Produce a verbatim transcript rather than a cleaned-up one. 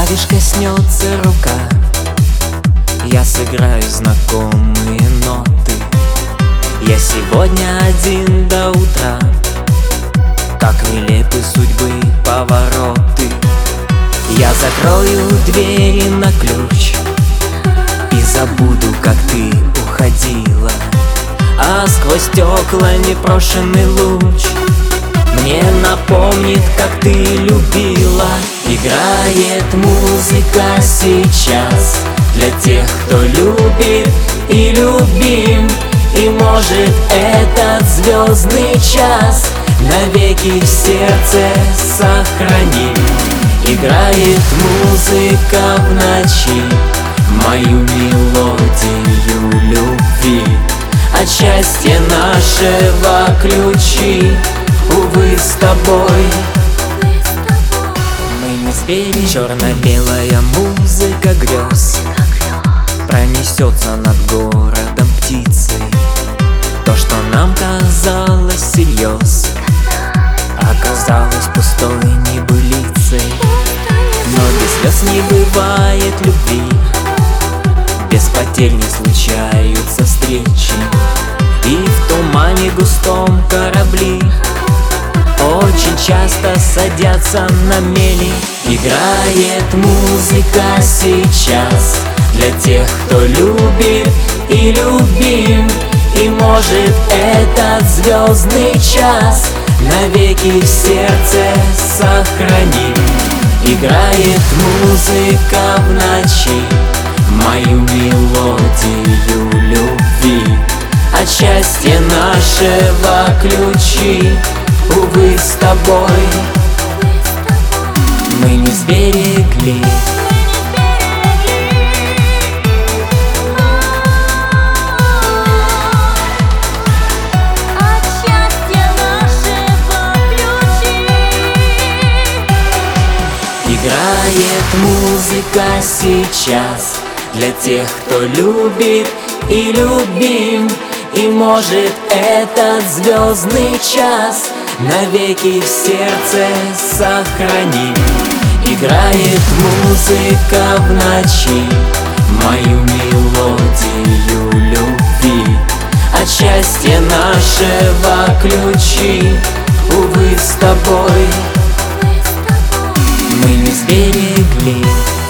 клавиш коснется рука, я сыграю знакомые ноты. Я сегодня один до утра, как нелепы судьбы повороты. Я закрою двери на ключ и забуду, как ты уходила, а сквозь стекла непрошенный луч мне напомнит, как ты любила. Играет музыка сейчас для тех, кто любит и любим, и может этот звездный час навеки в сердце сохраним. Играет музыка в ночи мою мелодию любви, от счастья нашего ключи, увы, с тобой. Мы не звери, черно-белая музыка грез пронесется над городом птицей. То, что нам казалось всерьез, оказалось пустой небылицей. Но без слез не бывает любви, без потерь не случаются встречи, и в тумане густом корабли очень часто садятся на мели. Играет музыка сейчас для тех, кто любит и любим, и может этот звездный час навеки в сердце сохраним. Играет музыка в ночи мою мелодию любви, от счастья нашего ключи, увы, с тобой. Мы не сберегли Играет музыка сейчас для тех, кто любит и любим, и может этот звездный час навеки в сердце сохраним. Играет музыка в ночи мою мелодию любви, от счастья нашего ключи, увы, с тобой. Мы не сберегли